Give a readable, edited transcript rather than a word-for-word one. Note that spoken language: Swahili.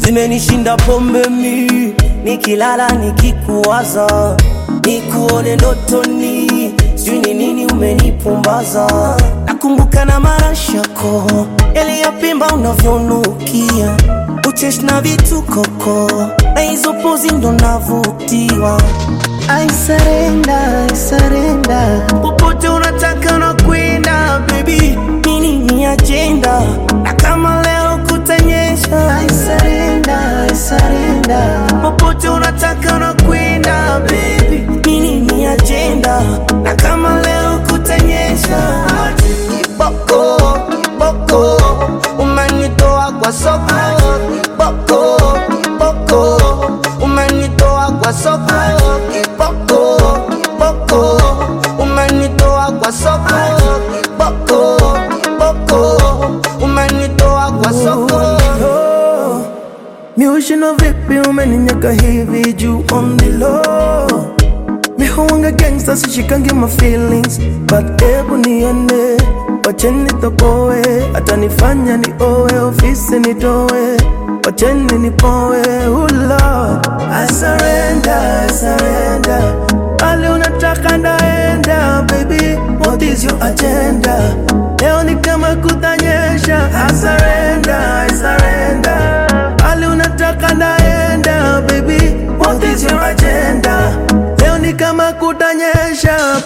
zimenishinda pombe mi, nikilala nikikuwaza, nikuone ndotoni, sijui ni nini umenipumbaza. Nakumbuka na marashako yaliyopimba unavyonukia, uchesh na vitu koko, na hizo pozi ndo navutiwa. I surrender, popote unataka na kwenda baby, nini ni agenda, na kama leo kutanyesha. I surrender, popote unataka na kwenda baby, nini ni agenda, na kama leo kutanyesha. Kiboko, kiboko, umenitoa kwa soko. Kiboko, kiboko, umenitoa kwa soko. Kiboko, kiboko, umenitoa kwa soko. Kiboko, kiboko, umenitoa kwa soko. Miushino vipi umeninyaka hivi juu on the low. Mihuanga gangsta sishikangi my feelings, but ebu niende, wacheni topoe, atanifanya ni owe, ofisi nitowe, wacheni nipowe. Oh Lord, I surrender, ali unataka ndaenda baby, what is your agenda? Leo ni kama kutanyesha. I surrender, ali unataka ndaenda baby, what is your agenda? Leo ni kama kutanyesha.